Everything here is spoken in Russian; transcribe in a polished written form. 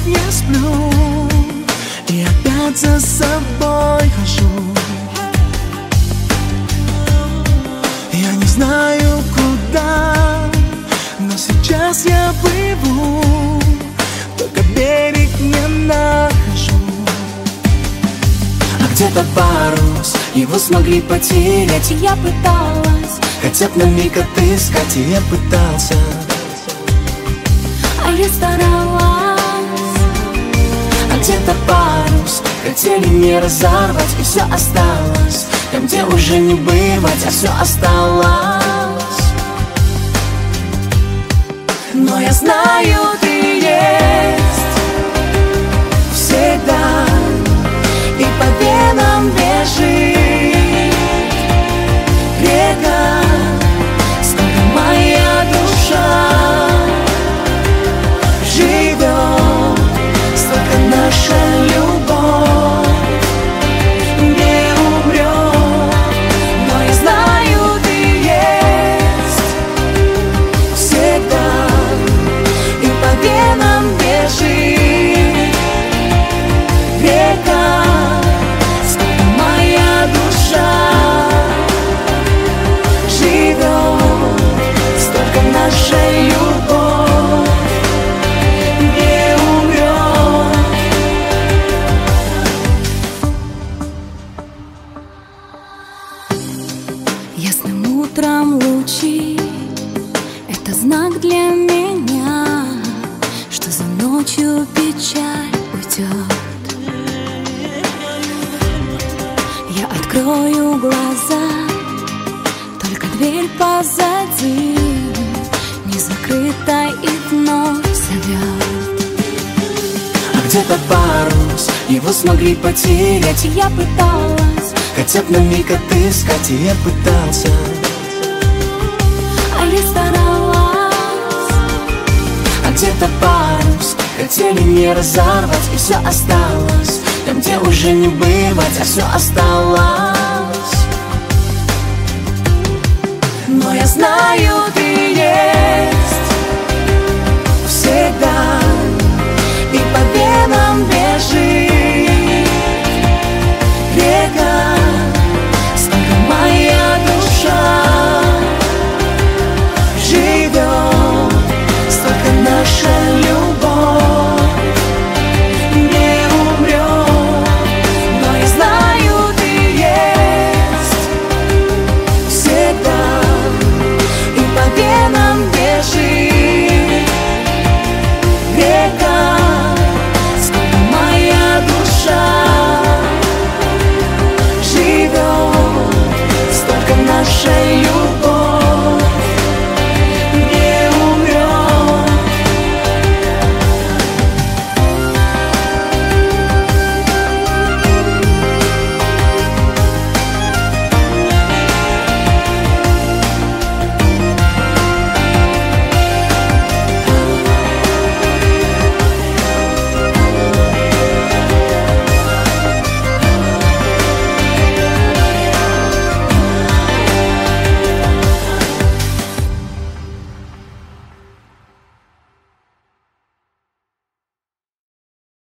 не сплю и опять за собой хожу. Я не знаю куда, но сейчас я плыву, только берег не нахожу. А где-то парус, его смогли потерять, и я пыталась хотя б на миг отыскать, и я пытался, а я старалась. А где-то парус хотели не разорвать, и все осталось там, где уже не бывать, а все осталось. Но я знаю, ты есть всегда, и по венам бежит река, сколько моя душа живет, столько наша любовь не умрет. Но я знаю, ты есть всегда, и по венам бежит река, сколько моя душа живет, столько наша любовь не умрет. Ясным утром лучи — это знак для меня, что за ночью печаль уйдет. Я открою глаза, только дверь позади не закрыта и вновь зовет. А где-то парус, его смогли потерять, и я пыталась хотя б на миг отыскать, и я пытался, а я старалась. А где-то парус хотели не разорвать, и все осталось там, где уже не бывать, а все осталось. Но я знаю, ты есть